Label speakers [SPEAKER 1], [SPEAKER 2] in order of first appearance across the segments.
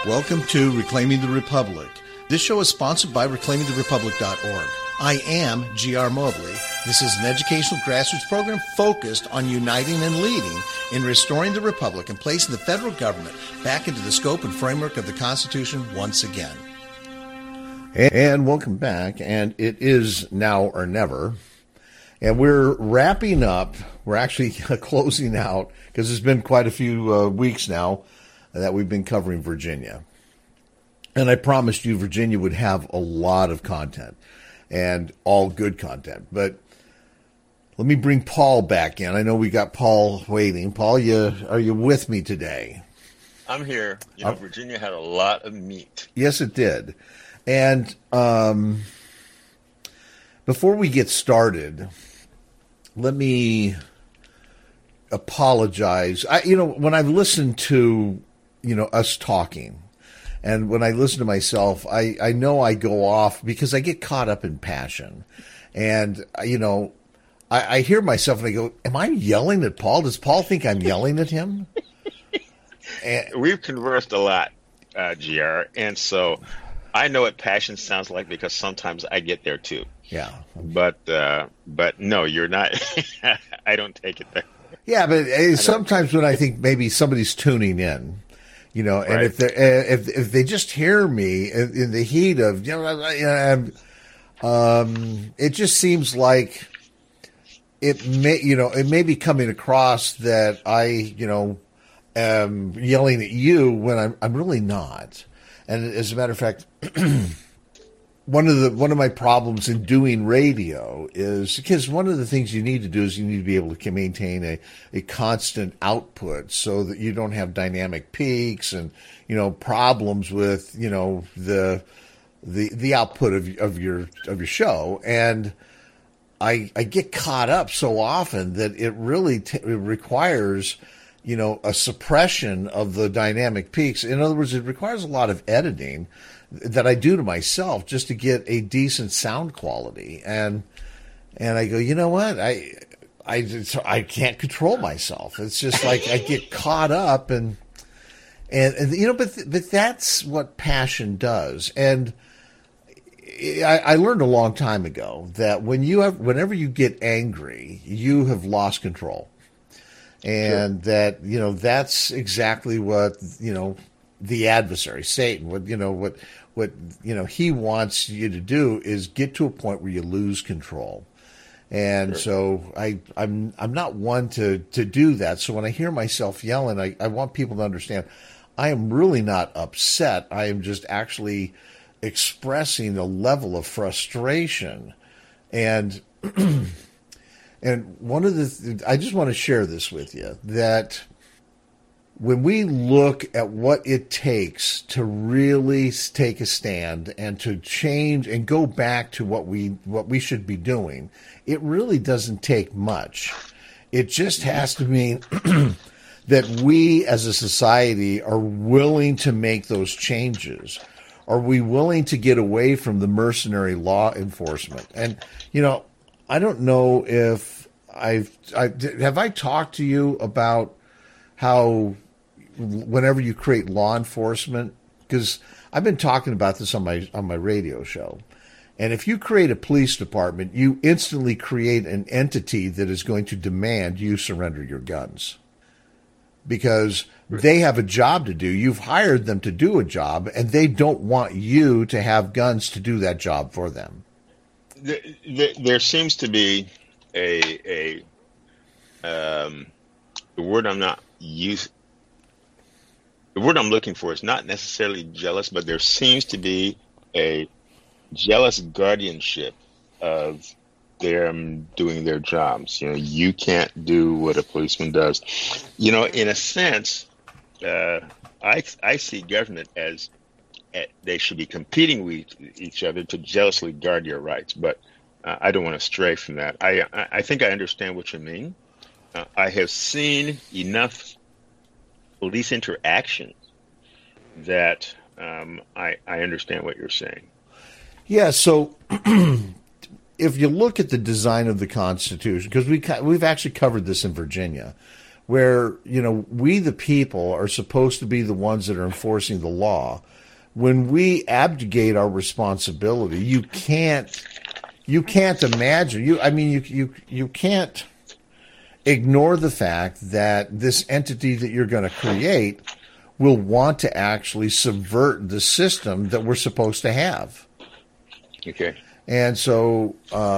[SPEAKER 1] Welcome to Reclaiming the Republic. This show is sponsored by reclaimingtherepublic.org. I am G.R. Mobley. This is an educational grassroots program focused on uniting and leading in restoring the Republic and placing the federal government back into the scope and framework of the Constitution once again.
[SPEAKER 2] And welcome back, and it is now or never. And we're wrapping up. We're actually closing out, because it's been quite a few weeks now that we've been covering Virginia. And I promised you Virginia would have a lot of content, and all good content. But let me bring Paul back in. I know we got Paul waiting. Paul, are you with me today?
[SPEAKER 3] I'm here. Virginia had a lot of meat.
[SPEAKER 2] Yes, it did. And before we get started, let me apologize. When I've listened to, us talking, and when I listen to myself, I know I go off because I get caught up in passion. And, I hear myself and I go, am I yelling at Paul? Does Paul think I'm yelling at him?
[SPEAKER 3] We've conversed a lot, GR. And so I know what passion sounds like because sometimes I get there too.
[SPEAKER 2] Yeah.
[SPEAKER 3] But no, you're not. I don't take it there.
[SPEAKER 2] Yeah, but sometimes when I think maybe somebody's tuning in, and right. if they just hear me in the heat of, it just seems like it may be coming across that I, am yelling at you when I'm really not. And as a matter of fact, one of my problems in doing radio is because one of the things you need to do is you need to be able to maintain a constant output so that you don't have dynamic peaks and, problems with, the output of your show. And I get caught up so often that it really it requires, a suppression of the dynamic peaks. In other words, it requires a lot of editing that I do to myself just to get a decent sound quality. And I go, you know what? I can't control myself. It's just like I get caught up but that's what passion does. And I learned a long time ago that whenever you get angry, you have lost control. And sure. That, that's exactly what, the adversary, Satan, what he wants you to do is get to a point where you lose control. And sure. So I'm not one to do that. So when I hear myself yelling, I want people to understand I am really not upset. I am just actually expressing a level of frustration. And and one of I just want to share this with you, that when we look at what it takes to really take a stand and to change and go back to what we should be doing, it really doesn't take much. It just has to mean that we as a society are willing to make those changes. Are we willing to get away from the mercenary law enforcement? And, I don't know if have I talked to you about how whenever you create law enforcement, because I've been talking about this on my radio show, and if you create a police department, you instantly create an entity that is going to demand you surrender your guns because they have a job to do. You've hired them to do a job, and they don't want you to have guns to do that job for them.
[SPEAKER 3] There seems to be the word the word I'm looking for is not necessarily jealous, but there seems to be a jealous guardianship of them doing their jobs. You can't do what a policeman does. In a sense, I see government as they should be competing with each other to jealously guard your rights, but I don't want to stray from that. I think I understand what you mean. I have seen enough police interaction that I understand what you're saying.
[SPEAKER 2] Yeah, so if you look at the design of the Constitution, because we've actually covered this in Virginia, where, we the people are supposed to be the ones that are enforcing the law. When we abdicate our responsibility, you can't imagine, you can't ignore the fact that this entity that you're going to create will want to actually subvert the system that we're supposed to have.
[SPEAKER 3] Okay.
[SPEAKER 2] And so,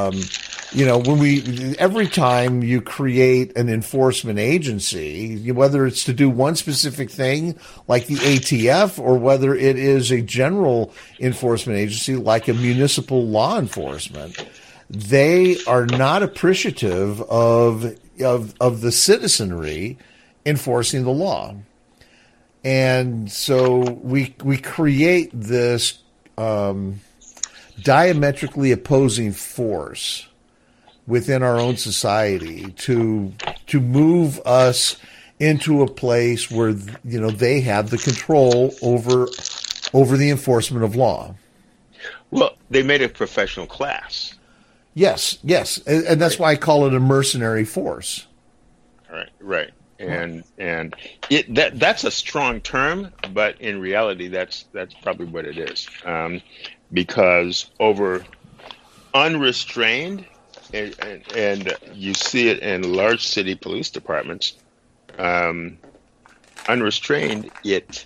[SPEAKER 2] every time you create an enforcement agency, whether it's to do one specific thing like the ATF, or whether it is a general enforcement agency like a municipal law enforcement, they are not appreciative of the citizenry enforcing the law. And so we create this diametrically opposing force within our own society to move us into a place where they have the control over the enforcement of law.
[SPEAKER 3] Well, they made a professional class.
[SPEAKER 2] Yes, and that's why I call it a mercenary force.
[SPEAKER 3] Right. And that's a strong term, but in reality, that's probably what it is. Because over unrestrained, and you see it in large city police departments, unrestrained, it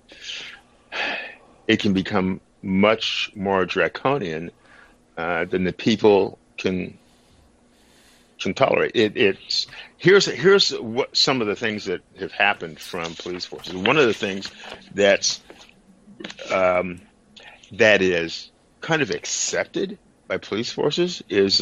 [SPEAKER 3] can become much more draconian than the people can tolerate. Here's what some of the things that have happened from police forces. One of the things that is kind of accepted by police forces is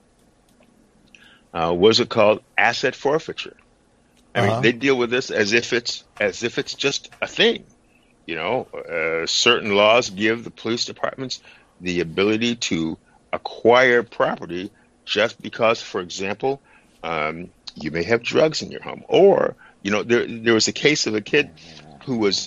[SPEAKER 3] what's it called? Asset forfeiture. I mean, they deal with this as if it's just a thing. Certain laws give the police departments the ability to acquire property just because, for example, you may have drugs in your home, or there was a case of a kid who was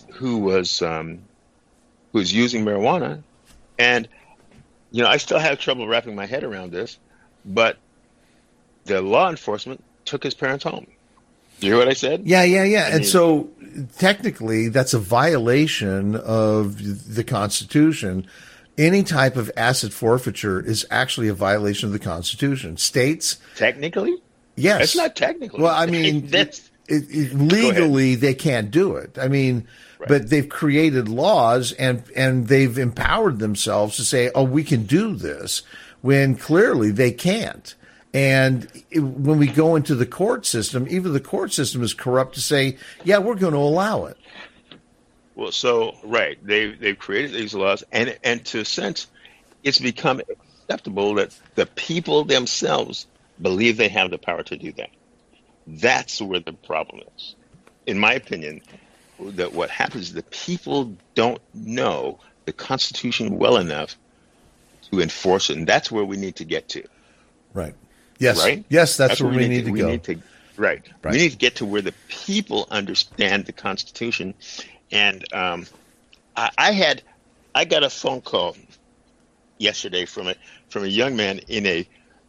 [SPEAKER 3] using marijuana, and I still have trouble wrapping my head around this, but the law enforcement took his parents home. You hear what I said?
[SPEAKER 2] Yeah. And so technically, that's a violation of the Constitution. Any type of asset forfeiture is actually a violation of the Constitution. States,
[SPEAKER 3] technically,
[SPEAKER 2] yes,
[SPEAKER 3] it's not technically.
[SPEAKER 2] Well, I mean, legally they can't do it. I mean, right. But they've created laws and they've empowered themselves to say, "Oh, we can do this," when clearly they can't. And when we go into the court system, even the court system is corrupt to say, "Yeah, we're going to allow it."
[SPEAKER 3] Well, so right, they've created these laws, and to a sense, it's become acceptable that the people themselves believe they have the power to do that. That's where the problem is, in my opinion. That what happens is the people don't know the Constitution well enough to enforce it, and that's where we need to get to.
[SPEAKER 2] Right. Yes.
[SPEAKER 3] Right.
[SPEAKER 2] Yes, that's where we need to go.
[SPEAKER 3] Right. We need to get to where the people understand the Constitution. And I got a phone call yesterday from a young man in a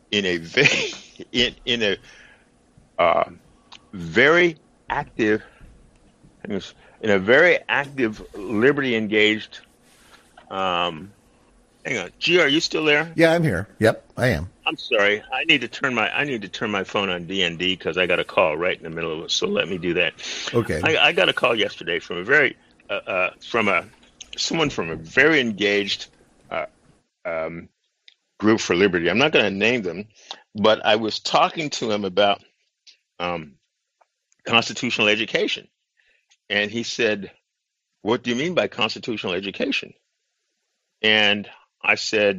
[SPEAKER 3] very active liberty engaged. Hang on, G, are you still there?
[SPEAKER 2] Yeah, I'm here. Yep, I am.
[SPEAKER 3] I'm sorry. I need to turn my phone on DND because I got a call right in the middle of it. So let me do that.
[SPEAKER 2] Okay.
[SPEAKER 3] I got a call yesterday from someone from a very engaged group for liberty. I'm not going to name them, but I was talking to him about constitutional education, and he said, "What do you mean by constitutional education?" And I said,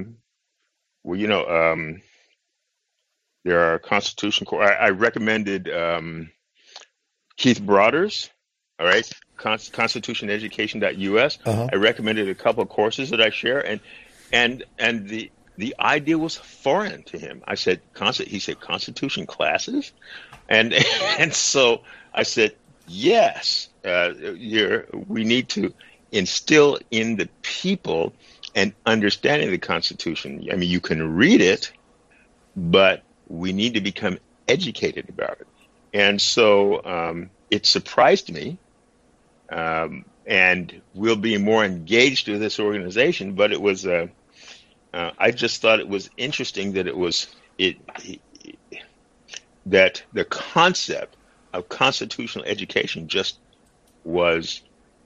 [SPEAKER 3] there are constitution. I recommended Keith Broaders, all right, constitutioneducation.us. I recommended a couple of courses that I share, and the idea was foreign to him. I said, he said, Constitution classes, and so I said, yes, we need to instill in the people an understanding of the Constitution. I mean, you can read it, but we need to become educated about it. And so it surprised me, and we'll be more engaged with this organization. But it was, I just thought it was interesting that that the concept of constitutional education just was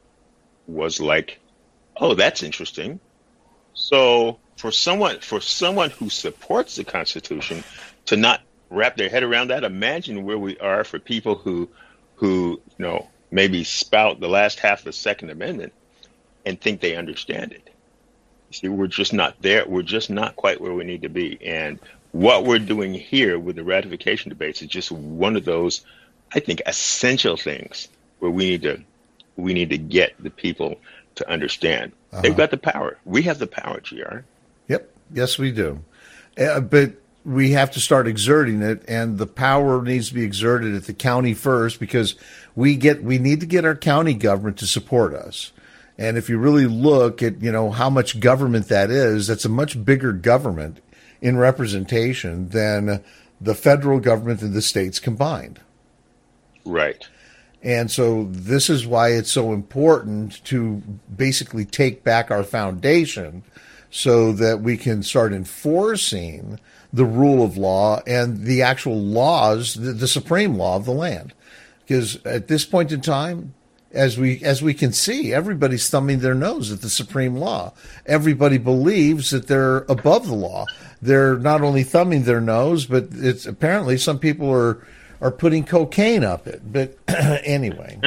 [SPEAKER 3] like, oh, that's interesting. So for someone who supports the Constitution to not wrap their head around that, imagine where we are for people who maybe spout the last half of the Second Amendment and think they understand it. You see, we're just not there. We're just not quite where we need to be. And what we're doing here with the ratification debates is just one of those, I think, essential things where we need to get the people to understand. They've got the power. We have the power, GR.
[SPEAKER 2] Yep. Yes, we do. But we have to start exerting it, and the power needs to be exerted at the county first, because we need to get our county government to support us. And if you really look at, how much government that is, that's a much bigger government in representation than the federal government and the states combined.
[SPEAKER 3] Right.
[SPEAKER 2] And so this is why it's so important to basically take back our foundation so that we can start enforcing the rule of law and the actual laws, the supreme law of the land. Because at this point in time, as we can see, everybody's thumbing their nose at the supreme law. Everybody believes that they're above the law. They're not only thumbing their nose, but it's apparently some people are putting cocaine up it. But anyway,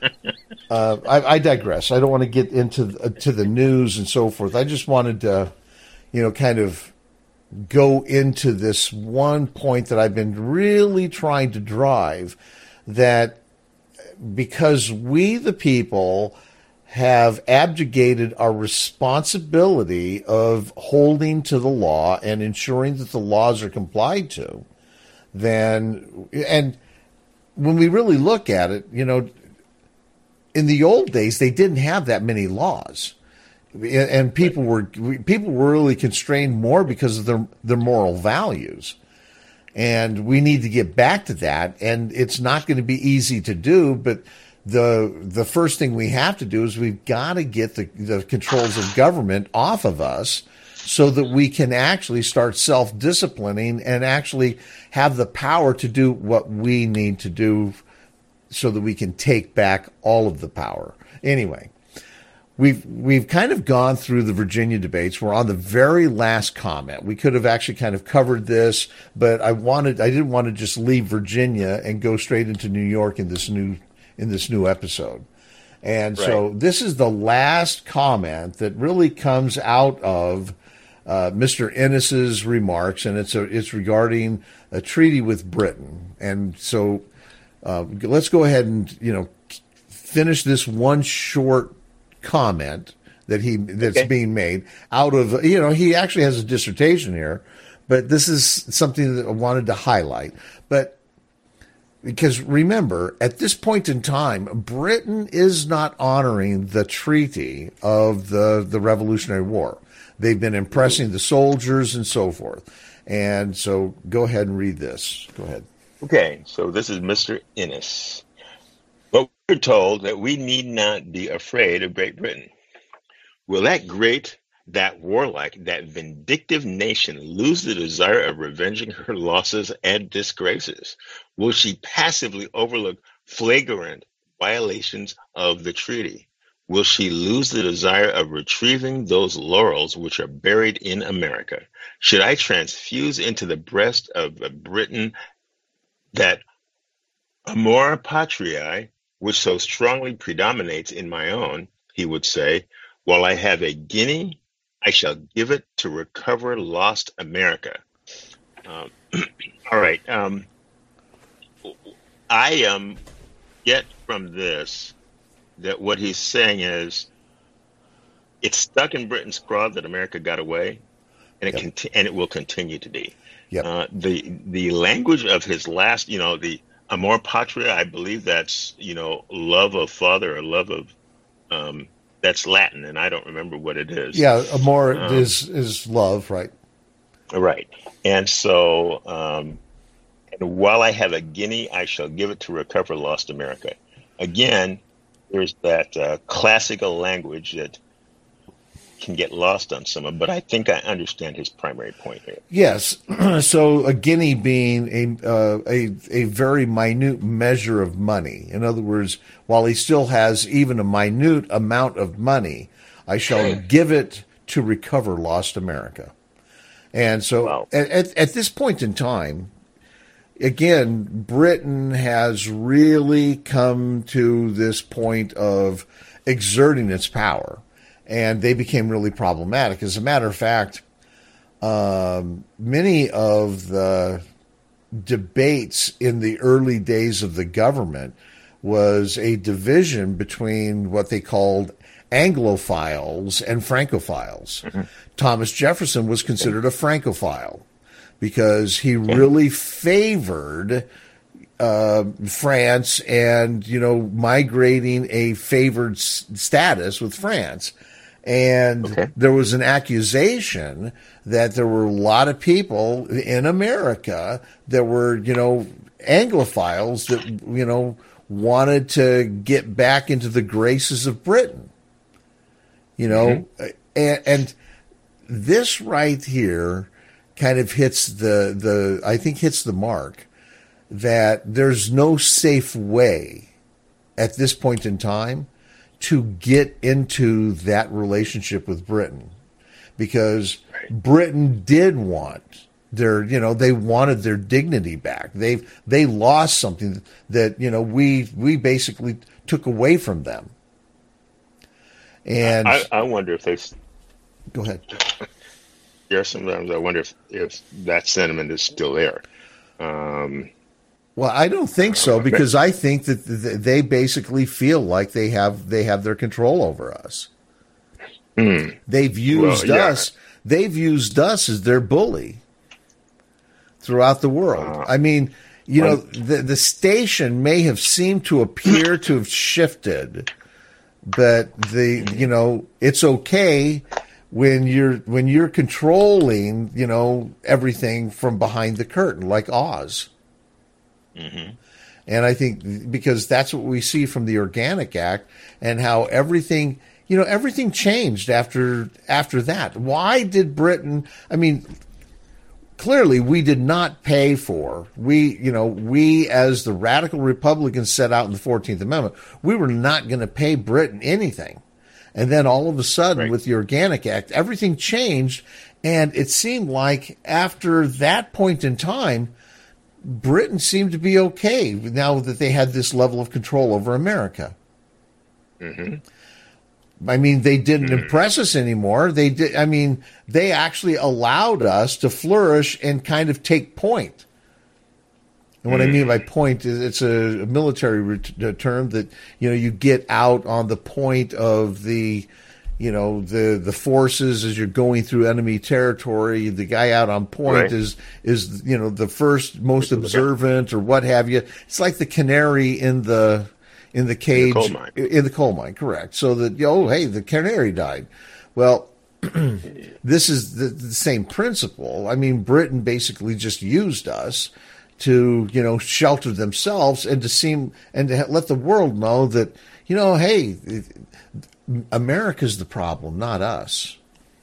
[SPEAKER 2] I digress. I don't want to get into the news and so forth. I just wanted to, kind of go into this one point that I've been really trying to drive, that because we, the people, have abjugated our responsibility of holding to the law and ensuring that the laws are complied to, and when we really look at it, in the old days, they didn't have that many laws, and people were really constrained more because of their moral values. And we need to get back to that, and it's not going to be easy to do, but the first thing we have to do is we've got to get the controls of government off of us so that we can actually start self-disciplining and actually have the power to do what we need to do so that we can take back all of the power. Anyway, we've kind of gone through the Virginia debates. We're on the very last comment. We could have actually kind of covered this, but I didn't want to just leave Virginia and go straight into New York in this new episode. And right. So this is the last comment that really comes out of Mr. Innes's remarks, and it's regarding a treaty with Britain. And so let's go ahead and finish this one short comment that's being made out of he actually has a dissertation here, but this is something that I wanted to highlight. But because remember, at this point in time, Britain is not honoring the treaty of the Revolutionary War. They've been impressing the soldiers and so forth. And so go ahead and read this. Go ahead.
[SPEAKER 3] Okay, so this is Mr. Innes. But we're told that we need not be afraid of Great Britain. Will that great, that warlike, that vindictive nation lose the desire of revenging her losses and disgraces? Will she passively overlook flagrant violations of the treaty? Will she lose the desire of retrieving those laurels which are buried in America? Should I transfuse into the breast of Britain that amor patriae, which so strongly predominates in my own, he would say, while I have a guinea, I shall give it to recover lost America. All right. I get from this that what he's saying is it's stuck in Britain's craw that America got away, and it will continue to be. Yep. The language of his last, the amor patria, I believe that's, love of father or love of, that's Latin, and I don't remember what it is.
[SPEAKER 2] Yeah, amor is love, right?
[SPEAKER 3] Right. And so, and while I have a guinea, I shall give it to recover lost America. Again, there's that classical language that can get lost on someone, but I think I understand his primary point here.
[SPEAKER 2] Yes. So a guinea being a very minute measure of money. In other words, while he still has even a minute amount of money, I shall give it to recover lost America. And so
[SPEAKER 3] Wow.
[SPEAKER 2] at this point in time, again, Britain has really come to this point of exerting its power, and they became really problematic. As a matter of fact, many of the debates in the early days of the government was a division between what they called Anglophiles and Francophiles. Mm-hmm. Thomas Jefferson was considered a Francophile because he really favored France and, migrating a favored status with France. And there was an accusation that there were a lot of people in America that were, Anglophiles that, wanted to get back into the graces of Britain. And this right here kind of hits hits the mark that there's no safe way at this point in time to get into that relationship with Britain, because Britain did want they wanted their dignity back. They lost something that, we basically took away from them. And
[SPEAKER 3] I wonder if they
[SPEAKER 2] go ahead.
[SPEAKER 3] Yeah, sometimes I wonder if that sentiment is still there.
[SPEAKER 2] Well, I don't think so, because I think that they basically feel like they have their control over us. They've used us. They've used us as their bully throughout the world. I mean, the station may have seemed to appear to have shifted, but it's okay when you're controlling, everything from behind the curtain, like Oz. Mm-hmm. And I think because that's what we see from the Organic Act and how everything changed after that. Why did Britain? I mean, clearly we did not pay for. We as the radical Republicans set out in the 14th Amendment, we were not going to pay Britain anything. And then all of a sudden, with the Organic Act, everything changed, and it seemed like after that point in time, Britain seemed to be okay now that they had this level of control over America. Mm-hmm. I mean, they didn't impress us anymore. They did. I mean, they actually allowed us to flourish and kind of take point. And what I mean by point is it's a military term that, you get out on the point of the forces as you're going through enemy territory. The guy out on point is the first most observant or what have you. It's like the canary in the cage, in the coal mine, correct. So that, hey, the canary died. Well, this is the same principle. I mean, Britain basically just used us to, shelter themselves and to let the world know that, hey, America's the problem, not us.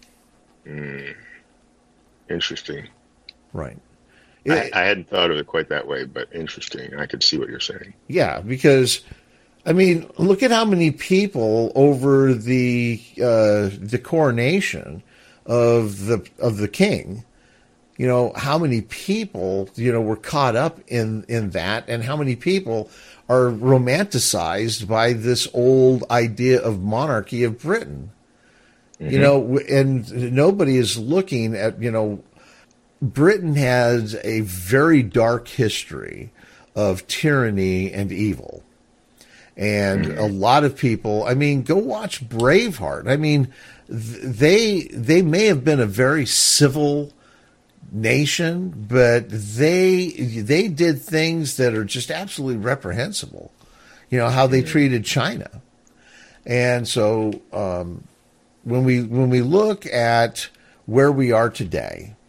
[SPEAKER 3] Interesting.
[SPEAKER 2] Right.
[SPEAKER 3] I hadn't thought of it quite that way, but interesting. I could see what you're saying.
[SPEAKER 2] Yeah, because, I mean, look at how many people over the coronation of the king, how many people, were caught up in that, and how many people are romanticized by this old idea of monarchy of Britain. Mm-hmm. And nobody is looking at, Britain has a very dark history of tyranny and evil. And a lot of people, I mean, go watch Braveheart. I mean, they may have been a very civil nation, but they did things that are just absolutely reprehensible. How they treated China. And so when we look at where we are today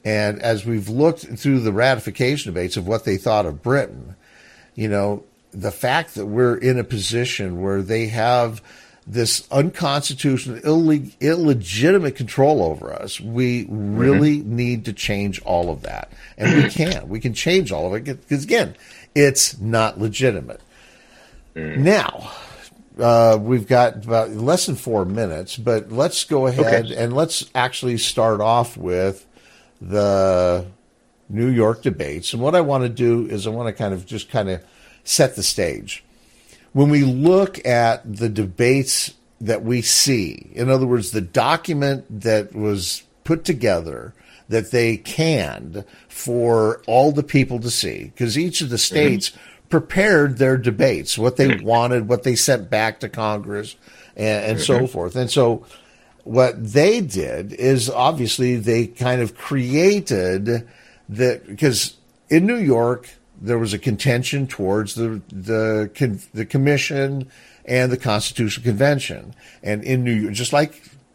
[SPEAKER 2] And as we've looked through the ratification debates of what they thought of Britain, the fact that we're in a position where they have this unconstitutional, illegitimate control over us, we really need to change all of that. And we can. We can change all of it because, again, it's not legitimate. Now, we've got about less than 4 minutes, but let's go ahead and let's actually start off with the New York debates. And what I want to do is I want to kind of set the stage. When we look at the debates that we see, in other words, the document that was put together that they canned for all the people to see, because each of the states prepared their debates, what they wanted, what they sent back to Congress, and so forth. And so what they did is obviously they kind of created that, because in New York, there was a contention towards the commission and the Constitutional Convention, and in New York, just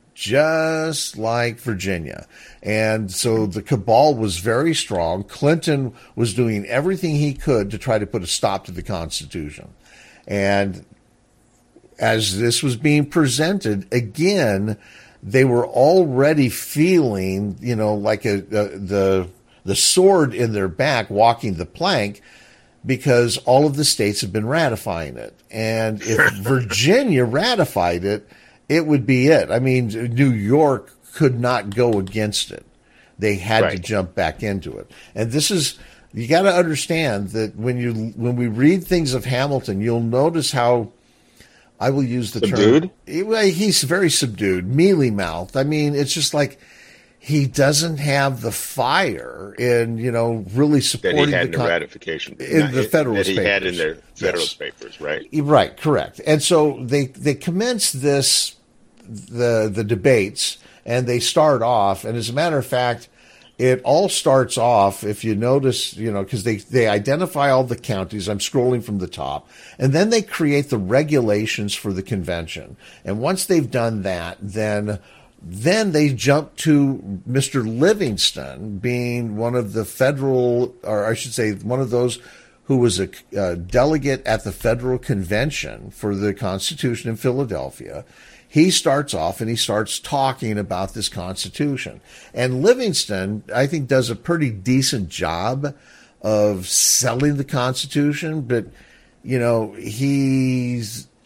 [SPEAKER 2] like Virginia, and so the cabal was very strong. Clinton was doing everything he could to try to put a stop to the Constitution, and as this was being presented again, they were already feeling, like the sword in their back, walking the plank, because all of the states have been ratifying it. And if Virginia ratified it, it would be it. I mean, New York could not go against it. They had to jump back into it. And this is, you got to understand that when we read things of Hamilton, you'll notice how, I will use the term. He's very subdued, mealy-mouthed. I mean, it's just like, he doesn't have the fire in, really supporting
[SPEAKER 3] that he had in the ratification
[SPEAKER 2] in the Federalist
[SPEAKER 3] Papers. That he had in
[SPEAKER 2] Papers.
[SPEAKER 3] the Federalist Papers, right?
[SPEAKER 2] Right, correct. And so they commenced the debates, and they start off, and as a matter of fact, it all starts off, if you notice, because they identify all the counties. I'm scrolling from the top. And then they create the regulations for the convention. And once they've done that, then they jump to Mr. Livingston being one of the federal, or I should say one of those who was a delegate at the Federal Convention for the Constitution in Philadelphia. He starts off and he starts talking about this Constitution. And Livingston, I think, does a pretty decent job of selling the Constitution, but, he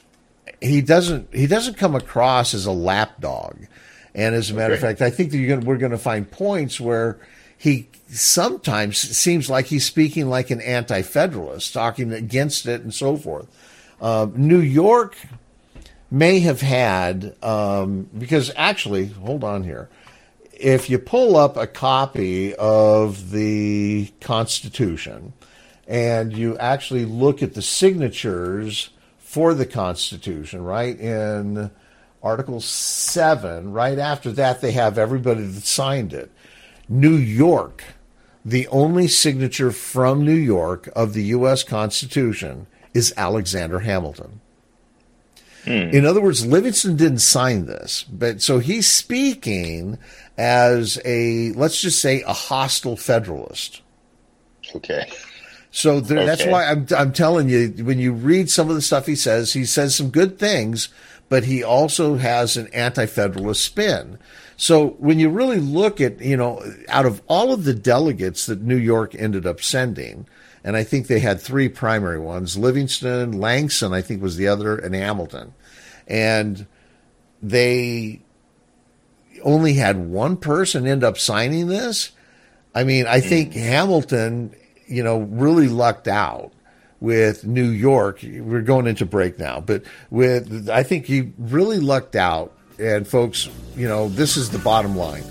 [SPEAKER 2] doesn't come across as a lapdog. And as a matter of fact, I think that we're going to find points where he sometimes seems like he's speaking like an anti-federalist, talking against it and so forth. New York may have had, because actually, hold on here. If you pull up a copy of the Constitution and you actually look at the signatures for the Constitution, right, in Article 7, right after that, they have everybody that signed it. New York, the only signature from New York of the U.S. Constitution is Alexander Hamilton. In other words, Livingston didn't sign this, but so he's speaking as let's just say, a hostile Federalist.
[SPEAKER 3] Okay.
[SPEAKER 2] So that's why I'm telling you, when you read some of the stuff he says some good things, but he also has an anti-federalist spin. So when you really look at, out of all of the delegates that New York ended up sending, and I think they had three primary ones, Livingston, Langston, I think was the other, and Hamilton. And they only had one person end up signing this. I mean, I think Hamilton, really lucked out with New York. We're going into break now, but I think he really lucked out. And folks, this is the bottom line.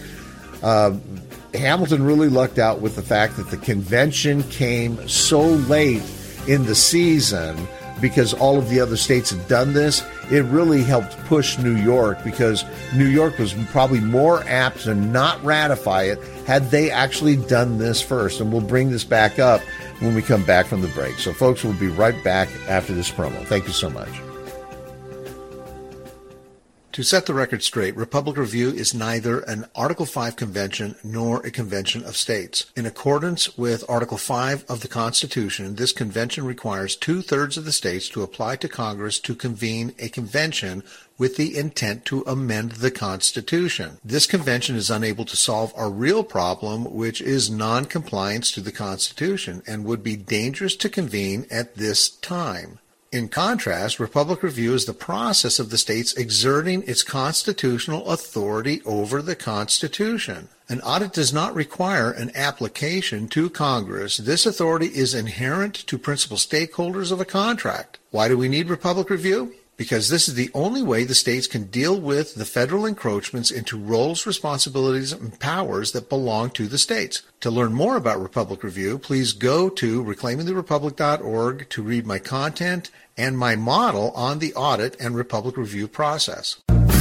[SPEAKER 2] Hamilton really lucked out with the fact that the convention came so late in the season because all of the other states had done this. It really helped push New York because New York was probably more apt to not ratify it had they actually done this first. And we'll bring this back up when we come back from the break. So, folks, we'll be right back after this promo. Thank you so much.
[SPEAKER 1] To set the record straight, Republic Review is neither an Article 5 convention nor a convention of states. In accordance with Article 5 of the Constitution, this convention requires 2/3 of the states to apply to Congress to convene a convention with the intent to amend the Constitution. This convention is unable to solve a real problem, which is non-compliance to the Constitution, and would be dangerous to convene at this time. In contrast, Republic Review is the process of the states exerting its constitutional authority over the Constitution. An audit does not require an application to Congress. This authority is inherent to principal stakeholders of a contract. Why do we need Republic Review? Because this is the only way the states can deal with the federal encroachments into roles, responsibilities, and powers that belong to the states. To learn more about Republic Review, please go to reclaimingtherepublic.org to read my content and my model on the audit and Republic Review process.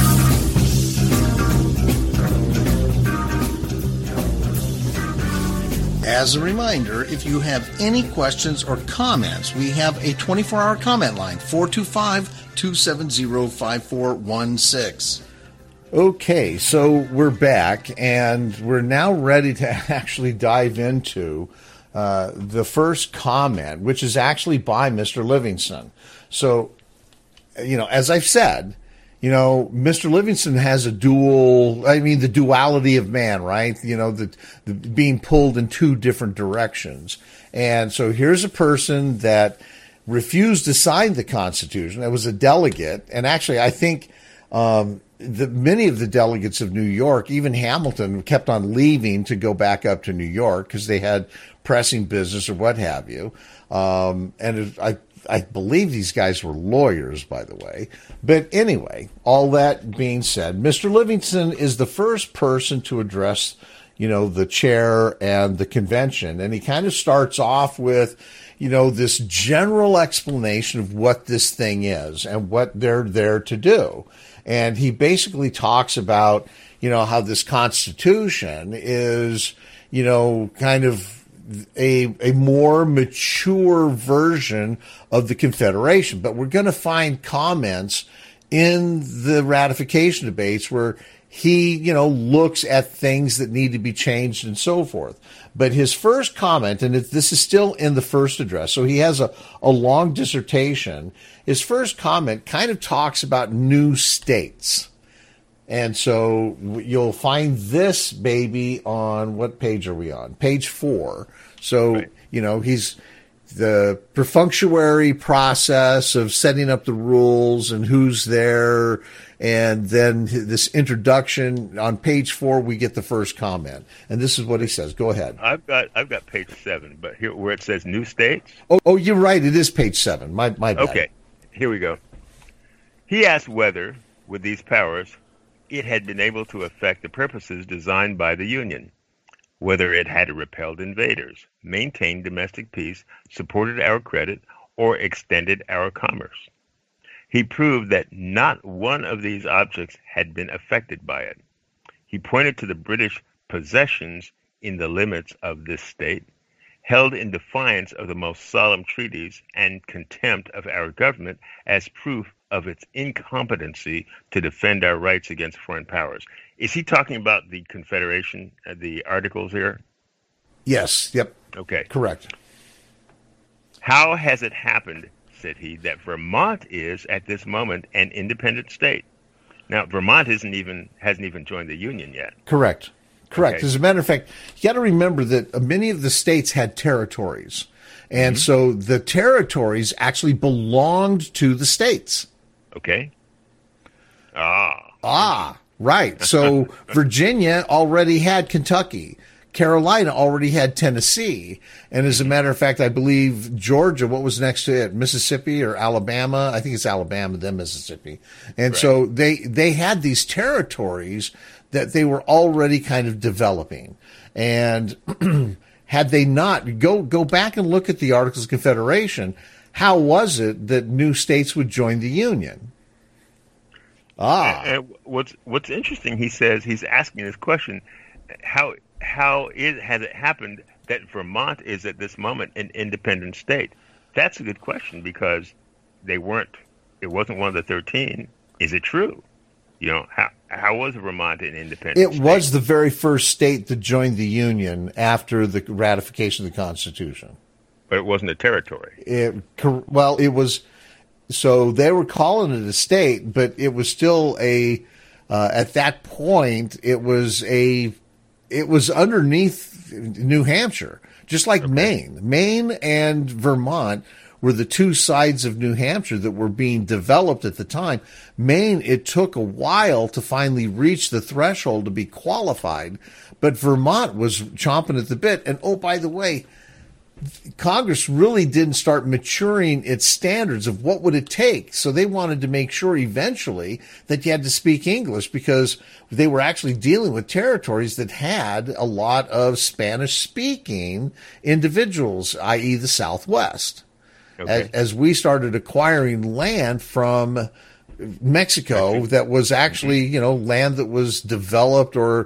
[SPEAKER 1] As a reminder, if you have any questions or comments, we have a 24-hour comment line, 425-270-5416.
[SPEAKER 2] Okay, so we're back, and we're now ready to actually dive into the first comment, which is actually by Mr. Livingston. So, as I've said, Mr. Livingston has the duality of man, right? The being pulled in two different directions. And so here's a person that refused to sign the Constitution. That was a delegate. And actually, I think many of the delegates of New York, even Hamilton, kept on leaving to go back up to New York because they had pressing business or what have you. I believe these guys were lawyers, by the way. But anyway, all that being said, Mr. Livingston is the first person to address, the chair and the convention. And he kind of starts off with, this general explanation of what this thing is and what they're there to do. And he basically talks about, how this Constitution is, kind of a more mature version of the Confederation. But we're going to find comments in the ratification debates where he, looks at things that need to be changed and so forth. But his first comment, and this is still in the first address, so he has a long dissertation. His first comment kind of talks about new states. And so you'll find this baby on, what page are we on? Page 4. So, right. He's the perfunctory process of setting up the rules and who's there. And then this introduction on page 4, we get the first comment. And this is what he says. Go ahead.
[SPEAKER 3] I've got page 7, but here where it says new states.
[SPEAKER 2] Oh, you're right. It is page 7. My bad.
[SPEAKER 3] Okay. Here we go. He asked whether, with these powers, it had been able to effect the purposes designed by the Union, whether it had repelled invaders, maintained domestic peace, supported our credit, or extended our commerce. He proved that not one of these objects had been affected by it. He pointed to the British possessions in the limits of this state, held in defiance of the most solemn treaties and contempt of our government as proof of its incompetency to defend our rights against foreign powers. Is he talking about the Confederation, the articles here?
[SPEAKER 2] Yes. Yep.
[SPEAKER 3] Okay.
[SPEAKER 2] Correct.
[SPEAKER 3] How has it happened, said he, that Vermont is at this moment an independent state? Now, Vermont hasn't even joined the Union yet.
[SPEAKER 2] Correct. Okay. As a matter of fact, you got to remember that many of the states had territories. And so the territories actually belonged to the states.
[SPEAKER 3] Okay.
[SPEAKER 2] Right. So Virginia already had Kentucky. Carolina already had Tennessee. And as a matter of fact, I believe Georgia, what was next to it? Mississippi or Alabama? I think it's Alabama, then Mississippi. And
[SPEAKER 3] right.
[SPEAKER 2] So they had these territories that they were already kind of developing. And had they not, go back and look at the Articles of Confederation, how was it that new states would join the Union?
[SPEAKER 3] And what's interesting, he says, he's asking this question, has it happened that Vermont is at this moment an independent state? That's a good question because it wasn't one of the 13. Is it true? How was Vermont an independent
[SPEAKER 2] It
[SPEAKER 3] state?
[SPEAKER 2] was the very first state to join the Union after the ratification of the Constitution.
[SPEAKER 3] But it wasn't a territory.
[SPEAKER 2] It was. So they were calling it a state, but it was still at that point, it was underneath New Hampshire, just like Maine. Maine and Vermont were the two sides of New Hampshire that were being developed at the time. Maine, it took a while to finally reach the threshold to be qualified, but Vermont was chomping at the bit. And oh, by the way, Congress really didn't start maturing its standards of what would it take. So they wanted to make sure eventually that you had to speak English, because they were actually dealing with territories that had a lot of Spanish speaking individuals, i.e. the Southwest.
[SPEAKER 3] Okay.
[SPEAKER 2] As we started acquiring land from Mexico that was actually, land that was developed or,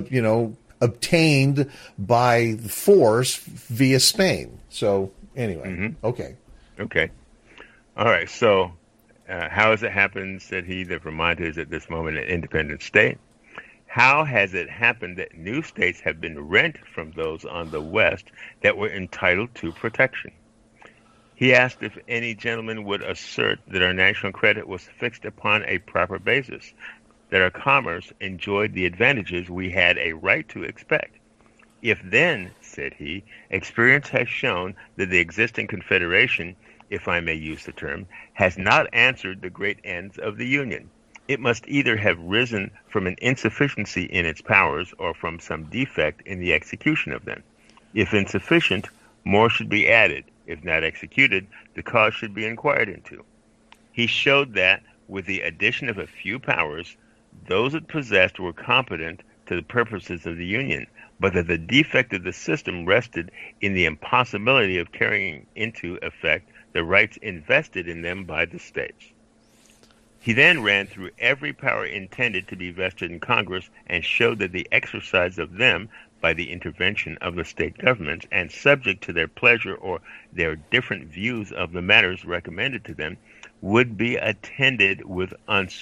[SPEAKER 2] obtained by force via Spain. So anyway, okay.
[SPEAKER 3] Okay. All right. So how has it happened, said he, that Vermont is at this moment an independent state? How has it happened that new states have been rent from those on the West that were entitled to protection? He asked if any gentleman would assert that our national credit was fixed upon a proper basis, that our commerce enjoyed the advantages we had a right to expect. If then, said he, experience has shown that the existing confederation, if I may use the term, has not answered the great ends of the Union, it must either have risen from an insufficiency in its powers or from some defect in the execution of them. If insufficient, more should be added. If not executed, the cause should be inquired into. He showed that, with the addition of a few powers, those it possessed were competent to the purposes of the Union, but that the defect of the system rested in the impossibility of carrying into effect the rights invested in them by the states. He then ran through every power intended to be vested in Congress and showed that the exercise of them by the intervention of the state governments and subject to their pleasure or their different views of the matters recommended to them would be attended with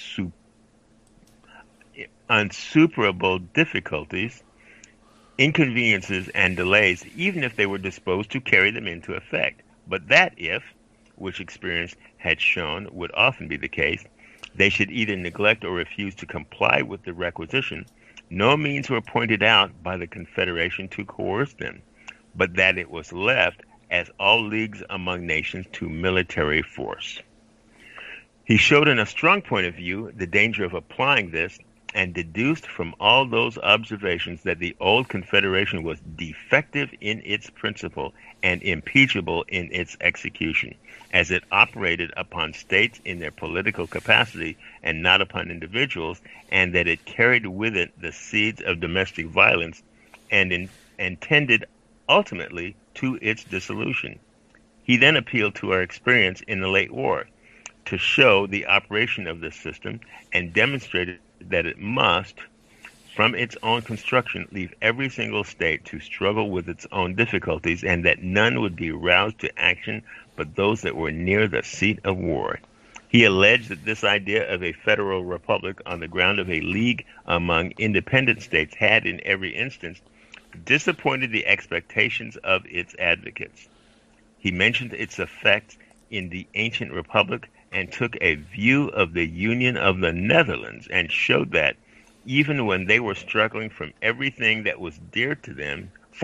[SPEAKER 3] unsuperable difficulties, inconveniences, and delays, even if they were disposed to carry them into effect. But that if, which experience had shown would often be the case, they should either neglect or refuse to comply with the requisition, no means were pointed out by the Confederation to coerce them, but that it was left, as all leagues among nations, to military force. He showed in a strong point of view the danger of applying this, and deduced from all those observations that the old Confederation was defective in its principle and impeachable in its execution, as it operated upon states in their political capacity and not upon individuals, and that it carried with it the seeds of domestic violence and tended ultimately to its dissolution. He then appealed to our experience in the late war to show the operation of this system and demonstrated that it must, from its own construction, leave every single state to struggle with its own difficulties, and that none would be roused to action but those that were near the seat of war. He alleged that this idea of a federal republic on the ground of a league among independent states had, in every instance, disappointed the expectations of its advocates. He mentioned its effects in the ancient republic and took a view of the Union of the Netherlands and showed that, even when they were struggling for everything that was dear to them,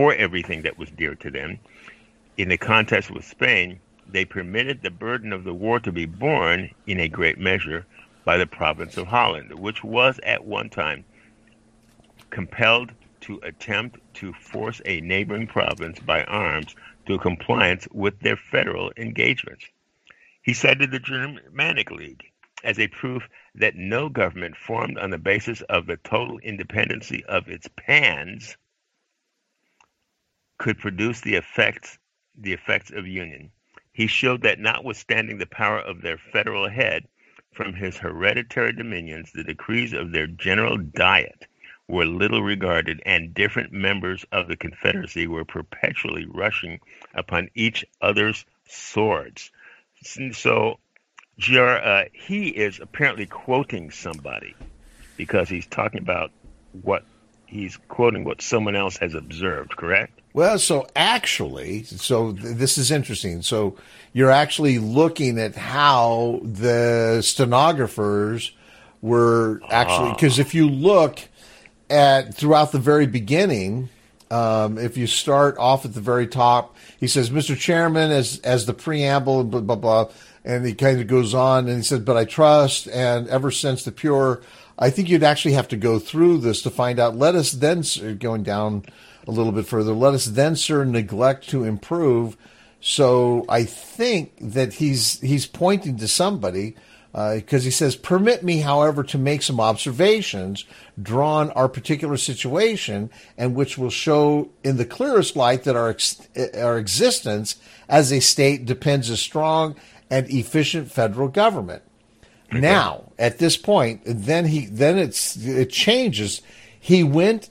[SPEAKER 3] in the contest with Spain, they permitted the burden of the war to be borne, in a great measure, by the province of Holland, which was at one time compelled to attempt to force a neighboring province by arms to compliance with their federal engagements. He cited the Germanic League as a proof that no government formed on the basis of the total independency of its pans could produce the effects of union. He showed that, notwithstanding the power of their federal head, from his hereditary dominions, the decrees of their general diet were little regarded, and different members of the Confederacy were perpetually rushing upon each other's swords. So, GR, he is apparently quoting somebody. because he's talking about what he's quoting what someone else has observed, correct?
[SPEAKER 2] Well, so actually, this is interesting. So you're actually looking at how the stenographers were actually, because if you look at throughout the very beginning, if you start off at the very top, he says, Mr. Chairman, as the preamble, blah, blah, blah, and he kind of goes on and he says, but I trust, and ever since the pure, I think you'd actually have to go through this to find out. Let us then, going down a little bit further, let us then, sir, neglect to improve. So I think that he's pointing to somebody, because he says, permit me, however, to make some observations drawn our particular situation, and which will show in the clearest light that our existence as a state depends a strong and efficient federal government. Okay. Now, at this point, it changes. He went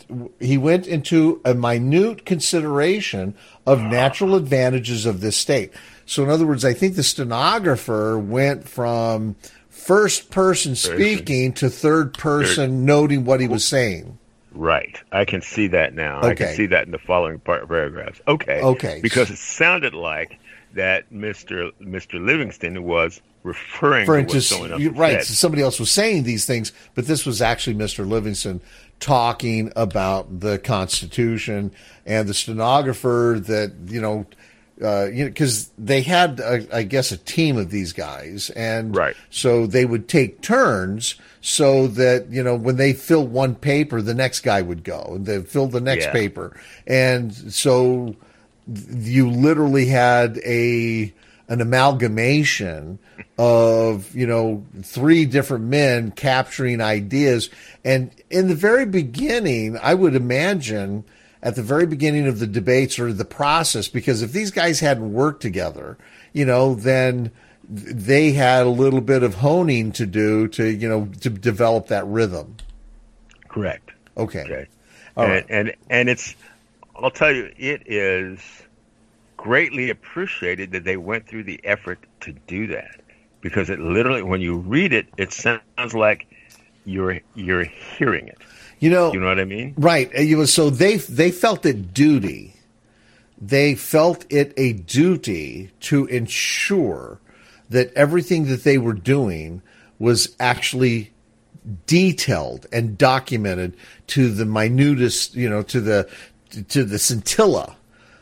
[SPEAKER 2] into a minute consideration of natural advantages of this state. So, in other words, I think the stenographer went from first person speaking to third person noting what he was saying.
[SPEAKER 3] Right. I can see that now.
[SPEAKER 2] Okay.
[SPEAKER 3] I can see that in the following paragraphs. Okay. Because it sounded like that Mr. Livingston was referring to what someone else said.
[SPEAKER 2] Right. So somebody else was saying these things, but this was actually Mr. Livingston talking about the Constitution, and the stenographer that, because they had, I guess, a team of these guys, and
[SPEAKER 3] right.
[SPEAKER 2] So they would take turns so that, when they fill one paper, the next guy would go, and they'd fill the next paper. And so you literally had an amalgamation of, three different men capturing ideas. And in the very beginning, I would imagine at the very beginning of the debates or the process, because if these guys hadn't worked together, then they had a little bit of honing to do to develop that rhythm.
[SPEAKER 3] Correct.
[SPEAKER 2] Okay.
[SPEAKER 3] All right. And it's, I'll tell you, it is greatly appreciated that they went through the effort to do that, because it literally, when you read it, it sounds like you're hearing it. You know what I mean?
[SPEAKER 2] Right. So they felt it duty. They felt it a duty to ensure that everything that they were doing was actually detailed and documented to the minutest, to the scintilla,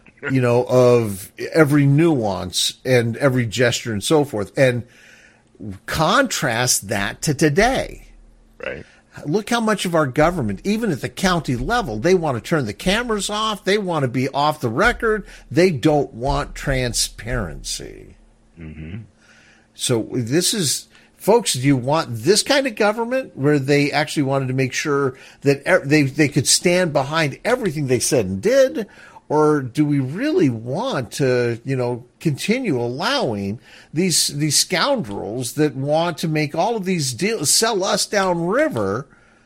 [SPEAKER 2] of every nuance and every gesture and so forth. And contrast that to today.
[SPEAKER 3] Right.
[SPEAKER 2] Look how much of our government, even at the county level, they want to turn the cameras off. They want to be off the record. They don't want transparency.
[SPEAKER 3] Mm-hmm.
[SPEAKER 2] So this is, folks, do you want this kind of government where they actually wanted to make sure that they could stand behind everything they said and did? Or do we really want to, continue allowing these scoundrels that want to make all of these deals, sell us downriver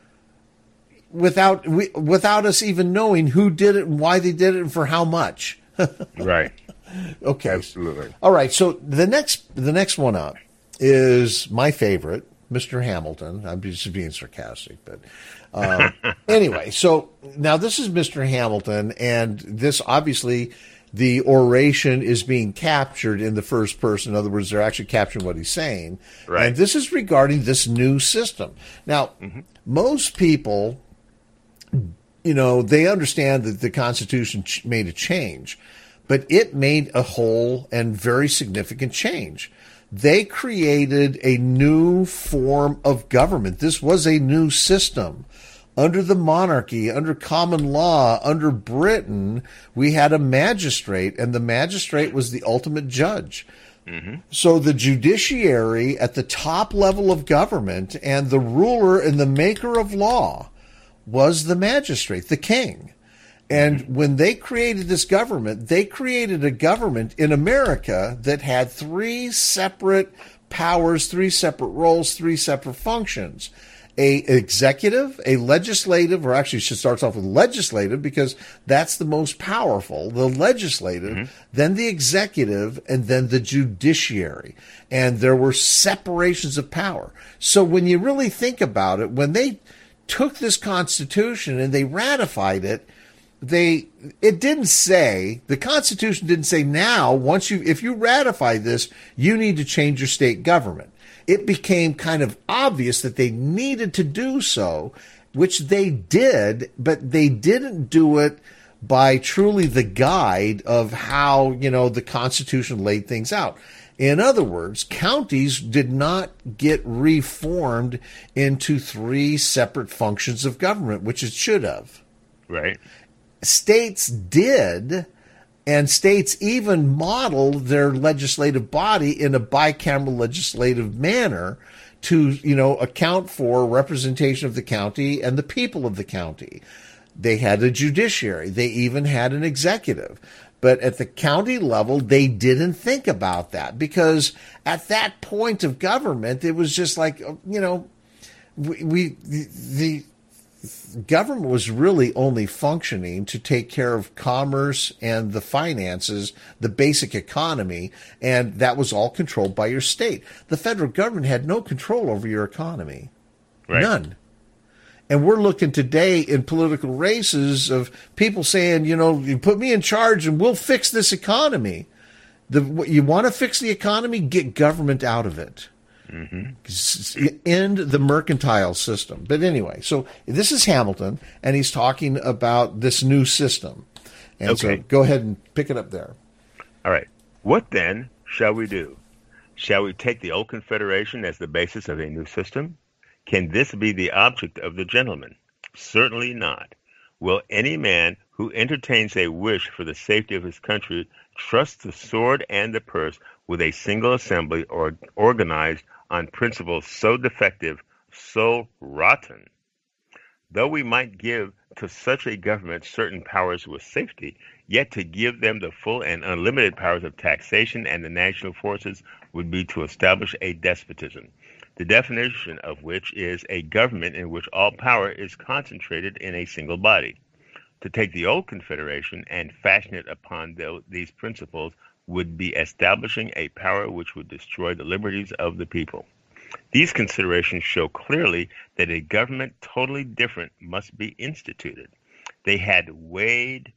[SPEAKER 2] without us even knowing who did it and why they did it and for how much?
[SPEAKER 3] Right.
[SPEAKER 2] Okay.
[SPEAKER 3] Absolutely.
[SPEAKER 2] All right. So the next one up is my favorite, Mr. Hamilton. I'm just being sarcastic, but anyway. So now this is Mr. Hamilton, and this obviously the oration is being captured in the first person. In other words, they're actually capturing what he's saying.
[SPEAKER 3] Right.
[SPEAKER 2] And this is regarding this new system. Now, most people, they understand that the Constitution made a change, but it made a whole and very significant change. They created a new form of government. This was a new system. Under the monarchy, under common law, under Britain, we had a magistrate, and the magistrate was the ultimate judge. Mm-hmm. So the judiciary at the top level of government and the ruler and the maker of law was the magistrate, the king. And when they created this government, they created a government in America that had three separate powers, three separate roles, three separate functions. a executive, a legislative, or actually it starts off with legislative because that's the most powerful, the legislative, then the executive, and then the judiciary. And there were separations of power. So when you really think about it, when they took this Constitution and they ratified it, the Constitution didn't say now, if you ratify this, you need to change your state government. It became kind of obvious that they needed to do so, which they did, but they didn't do it by truly the guide of how, the Constitution laid things out. In other words, counties did not get reformed into 3 separate functions of government, which it should have.
[SPEAKER 3] Right.
[SPEAKER 2] States did, and states even modeled their legislative body in a bicameral legislative manner to, account for representation of the county and the people of the county. They had a judiciary. They even had an executive. But at the county level, they didn't think about that because at that point of government, it was just like, the government was really only functioning to take care of commerce and the finances, the basic economy, and that was all controlled by your state. The federal government had no control over your economy. Right. None. And we're looking today in political races of people saying, you put me in charge and we'll fix this economy. You want to fix the economy? Get government out of it. End the mercantile system. But anyway, so this is Hamilton, and he's talking about this new system. And so go ahead and pick it up there.
[SPEAKER 3] All right. What then shall we do? Shall we take the old Confederation as the basis of a new system? Can this be the object of the gentleman? Certainly not. Will any man who entertains a wish for the safety of his country trust the sword and the purse with a single assembly or organized on principles so defective, so rotten? Though we might give to such a government certain powers with safety, yet to give them the full and unlimited powers of taxation and the national forces would be to establish a despotism, the definition of which is a government in which all power is concentrated in a single body. To take the old Confederation and fashion it upon these principles would be establishing a power which would destroy the liberties of the people. These considerations show clearly that a government totally different must be instituted. They had weight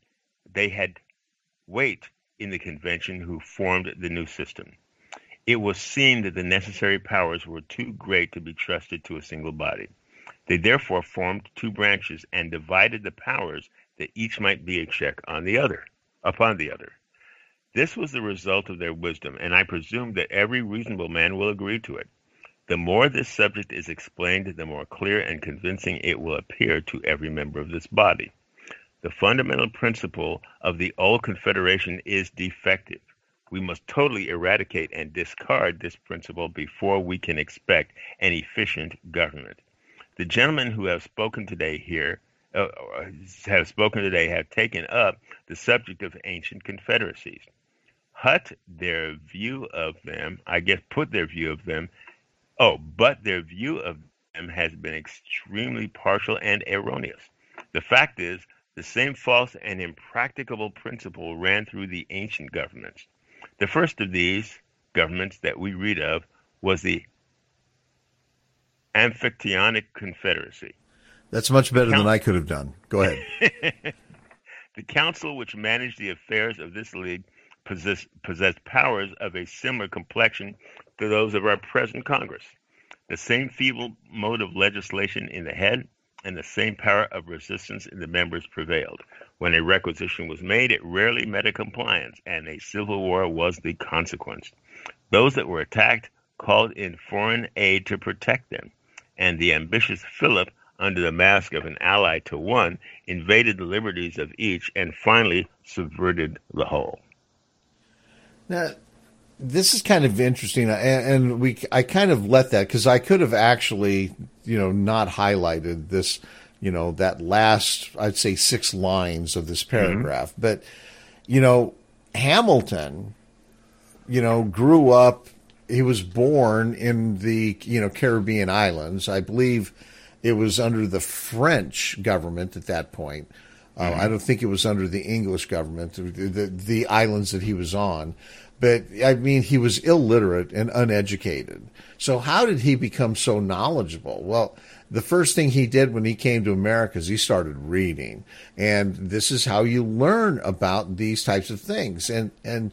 [SPEAKER 3] in the convention who formed the new system. It was seen that the necessary powers were too great to be trusted to a single body. They therefore formed 2 branches and divided the powers that each might be a check upon the other. This was the result of their wisdom, and I presume that every reasonable man will agree to it. The more this subject is explained, the more clear and convincing it will appear to every member of this body. The fundamental principle of the old Confederation is defective. We must totally eradicate and discard this principle before we can expect an efficient government. The gentlemen who have spoken today have taken up the subject of ancient confederacies. But their view of them has been extremely partial and erroneous. The fact is, the same false and impracticable principle ran through the ancient governments. The first of these governments that we read of was the Amphictyonic Confederacy.
[SPEAKER 2] That's much better than I could have done. Go ahead.
[SPEAKER 3] The council which managed the affairs of this league possessed powers of a similar complexion to those of our present Congress. The same feeble mode of legislation in the head and the same power of resistance in the members prevailed. When a requisition was made, it rarely met a compliance, and a civil war was the consequence. Those that were attacked called in foreign aid to protect them, and the ambitious Philip, under the mask of an ally to one, invaded the liberties of each and finally subverted the whole.
[SPEAKER 2] Now, this is kind of interesting, and I kind of let that because I could have actually, not highlighted this, that last, I'd say 6 lines of this paragraph. But, Hamilton, grew up. He was born in the, Caribbean islands, I believe, it was under the French government at that point. I don't think it was under the English government, the islands that he was on. But, I mean, he was illiterate and uneducated. So how did he become so knowledgeable? Well, the first thing he did when he came to America is he started reading. And this is how you learn about these types of things. And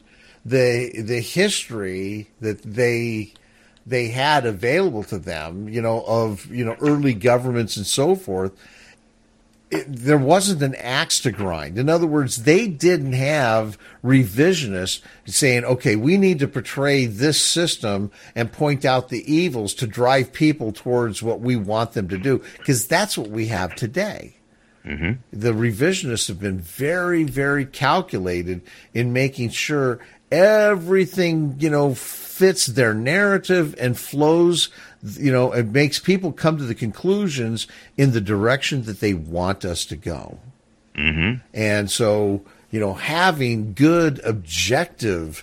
[SPEAKER 2] the history that they had available to them, of early governments and so forth, there wasn't an axe to grind. In other words, they didn't have revisionists saying, okay, we need to portray this system and point out the evils to drive people towards what we want them to do, because that's what we have today. Mm-hmm. The revisionists have been very, very calculated in making sure everything, fits their narrative and flows, it makes people come to the conclusions in the direction that they want us to go. Mm-hmm. And so, having good, objective,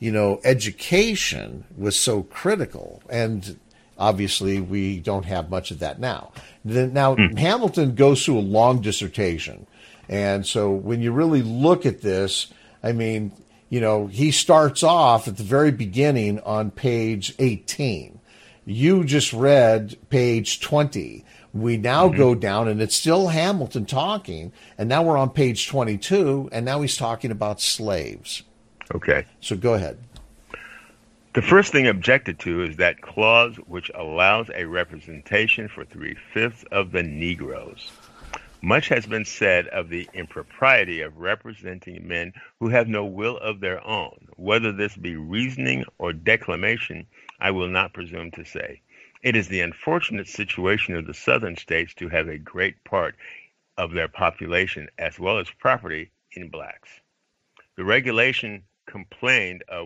[SPEAKER 2] education was so critical. And obviously we don't have much of that now. Now, Hamilton goes through a long dissertation. And so when you really look at this, I mean, he starts off at the very beginning on page 18. You just read page 20. We now go down, and it's still Hamilton talking, and now we're on page 22, and now he's talking about slaves.
[SPEAKER 3] Okay.
[SPEAKER 2] So go ahead.
[SPEAKER 3] The first thing objected to is that clause which allows a representation for 3/5 of the Negroes. Much has been said of the impropriety of representing men who have no will of their own. Whether this be reasoning or declamation, I will not presume to say. It is the unfortunate situation of the Southern states to have a great part of their population as well as property in blacks. The regulation complained of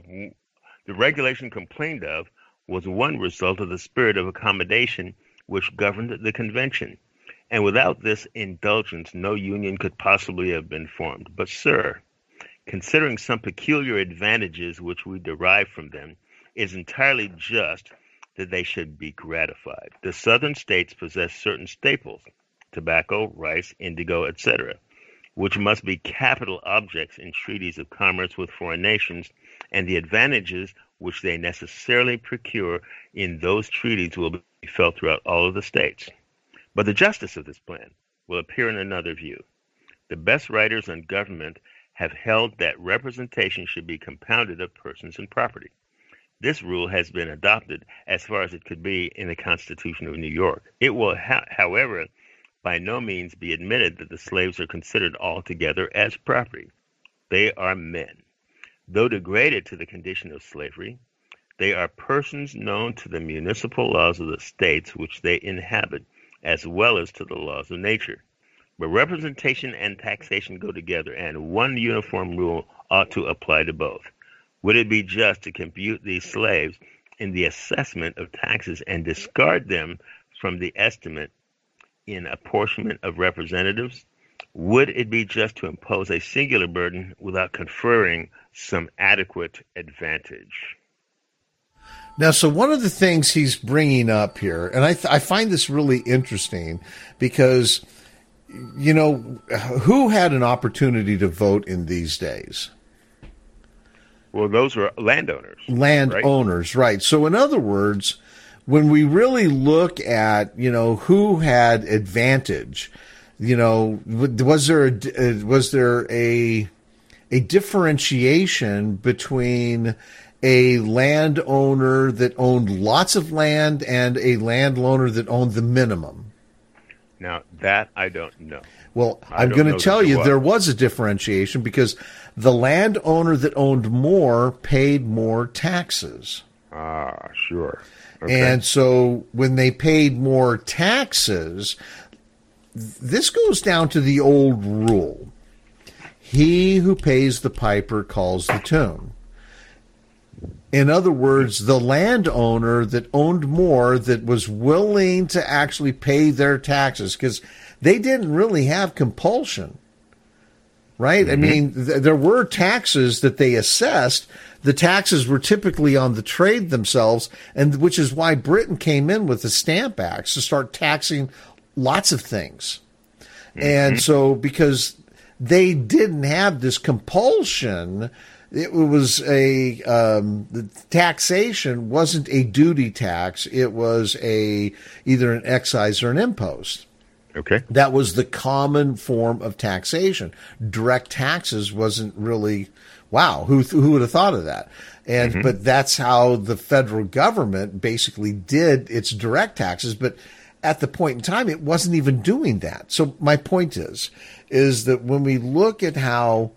[SPEAKER 3] was one result of the spirit of accommodation which governed the convention. And without this indulgence, no union could possibly have been formed. But, sir, considering some peculiar advantages which we derive from them, it is entirely just that they should be gratified. The Southern states possess certain staples, tobacco, rice, indigo, etc., which must be capital objects in treaties of commerce with foreign nations, and the advantages which they necessarily procure in those treaties will be felt throughout all of the states. But the justice of this plan will appear in another view. The best writers on government have held that representation should be compounded of persons and property. This rule has been adopted as far as it could be in the Constitution of New York. It will, however, by no means be admitted that the slaves are considered altogether as property. They are men. Though degraded to the condition of slavery, they are persons known to the municipal laws of the states which they inhabit, as well as to the laws of nature. But representation and taxation go together, and one uniform rule ought to apply to both. Would it be just to compute these slaves in the assessment of taxes and discard them from the estimate in apportionment of representatives? Would it be just to impose a singular burden without conferring some adequate advantage?
[SPEAKER 2] Now, so one of the things he's bringing up here, and I find this really interesting because, who had an opportunity to vote in these days?
[SPEAKER 3] Well, those were landowners.
[SPEAKER 2] Landowners, right. So in other words, when we really look at, who had advantage, was there a differentiation between a landowner that owned lots of land and a landowner that owned the minimum?
[SPEAKER 3] Now, that I don't know.
[SPEAKER 2] Well, I'm going to tell you there was a differentiation because the landowner that owned more paid more taxes.
[SPEAKER 3] Ah, sure. Okay.
[SPEAKER 2] And so when they paid more taxes, this goes down to the old rule. He who pays the piper calls the tune. In other words, the landowner that owned more, that was willing to actually pay their taxes, because they didn't really have compulsion, right? Mm-hmm. I mean, there were taxes that they assessed. The taxes were typically on the trade themselves, and which is why Britain came in with the Stamp Acts to start taxing lots of things. And so because they didn't have this compulsion, it was the taxation wasn't a duty tax. It was either an excise or an impost.
[SPEAKER 3] Okay.
[SPEAKER 2] That was the common form of taxation. Direct taxes wasn't really, wow, who would have thought of that? And but that's how the federal government basically did its direct taxes. But at the point in time, it wasn't even doing that. So my point is that when we look at how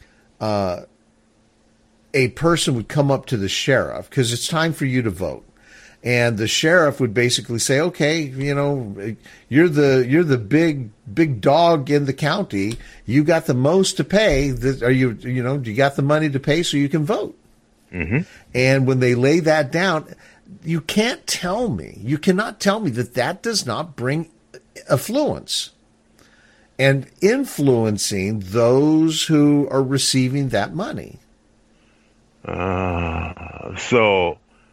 [SPEAKER 2] a person would come up to the sheriff, because it's time for you to vote, and the sheriff would basically say, okay, you know, you're the big dog in the county. You got the most to pay. You got the money to pay so you can vote. And when they lay that down, you cannot tell me that does not bring affluence and influencing those who are receiving that money.
[SPEAKER 3] So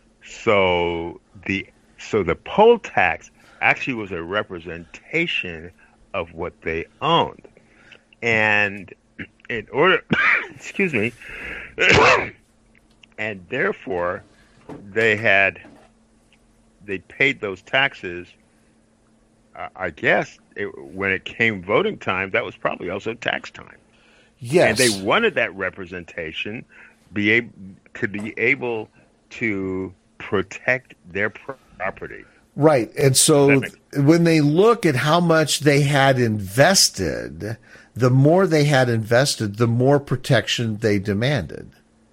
[SPEAKER 3] the poll tax actually was a representation of what they owned, and in order, excuse me, and therefore they paid those taxes. I guess when it came voting time, that was probably also tax time.
[SPEAKER 2] Yes,
[SPEAKER 3] and they wanted that representation to be able to protect their property.
[SPEAKER 2] Right. And so when they look at how much they had invested, the more they had invested, the more protection they demanded.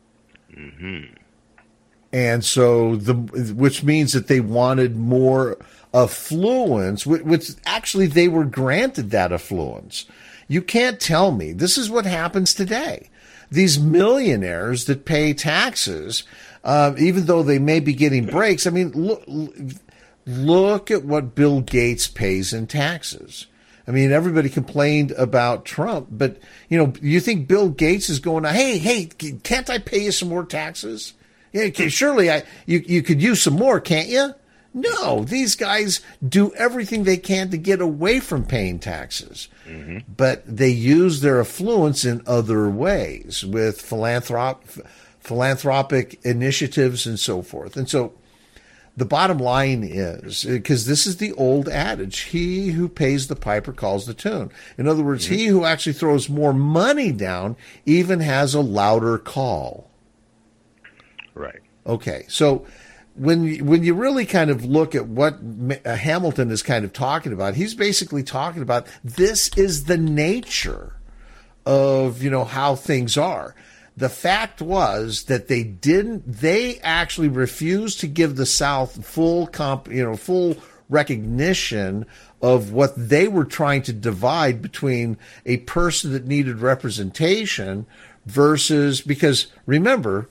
[SPEAKER 2] And so which means that they wanted more affluence, which actually they were granted that affluence. You can't tell me. This is what happens today. These millionaires that pay taxes, even though they may be getting breaks. I mean, look at what Bill Gates pays in taxes. I mean, everybody complained about Trump, but, you know, you think Bill Gates is going, hey, can't I pay you some more taxes? Yeah, surely you could use some more, can't you? No, these guys do everything they can to get away from paying taxes. But they use their affluence in other ways with philanthropic initiatives and so forth. And so the bottom line is, because this is the old adage, he who pays the piper calls the tune. In other words, he who actually throws more money down even has a louder call.
[SPEAKER 3] Right.
[SPEAKER 2] Okay, so when you really kind of look at what Hamilton is kind of talking about, he's basically talking about this is the nature of, you know, how things are. The fact was that they actually refused to give the South full recognition of what they were trying to divide between a person that needed representation versus, because remember,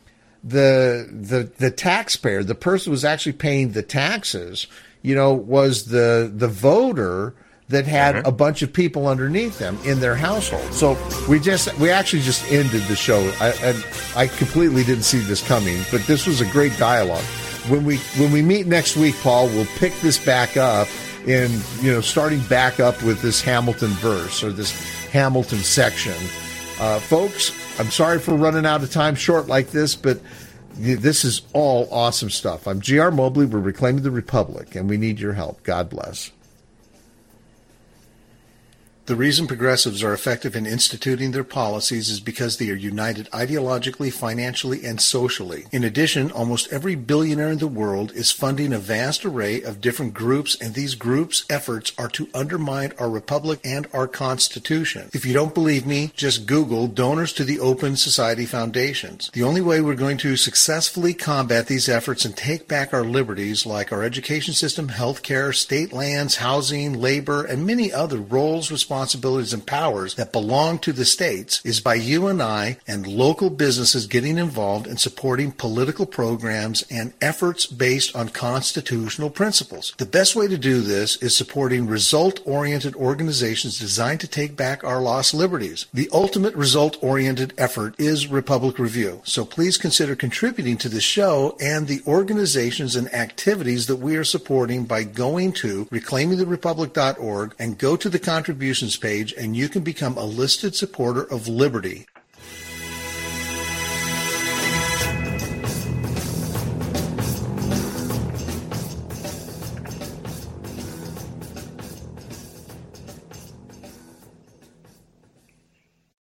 [SPEAKER 2] the taxpayer, the person who was actually paying the taxes, you know, was the voter that had a bunch of people underneath them in their household. So we actually just ended the show. I completely didn't see this coming, but this was a great dialogue. When we meet next week, Paul, we'll pick this back up in, you know, starting back up with this Hamilton verse or this Hamilton section. Folks, I'm sorry for running out of time short like this, but this is all awesome stuff. I'm G.R. Mobley. We're Reclaiming the Republic, and we need your help. God bless.
[SPEAKER 1] The reason progressives are effective in instituting their policies is because they are united ideologically, financially, and socially. In addition, almost every billionaire in the world is funding a vast array of different groups, and these groups' efforts are to undermine our republic and our Constitution. If you don't believe me, just Google donors to the Open Society Foundations. The only way we're going to successfully combat these efforts and take back our liberties, like our education system, health care, state lands, housing, labor, and many other roles, responsibilities, responsibilities and powers that belong to the states is by you and I and local businesses getting involved in supporting political programs and efforts based on constitutional principles. The best way to do this is supporting result-oriented organizations designed to take back our lost liberties. The ultimate result-oriented effort is Republic Review, so please consider contributing to the show and the organizations and activities that we are supporting by going to reclaimingtherepublic.org and go to the contributions page, and you can become a listed supporter of liberty.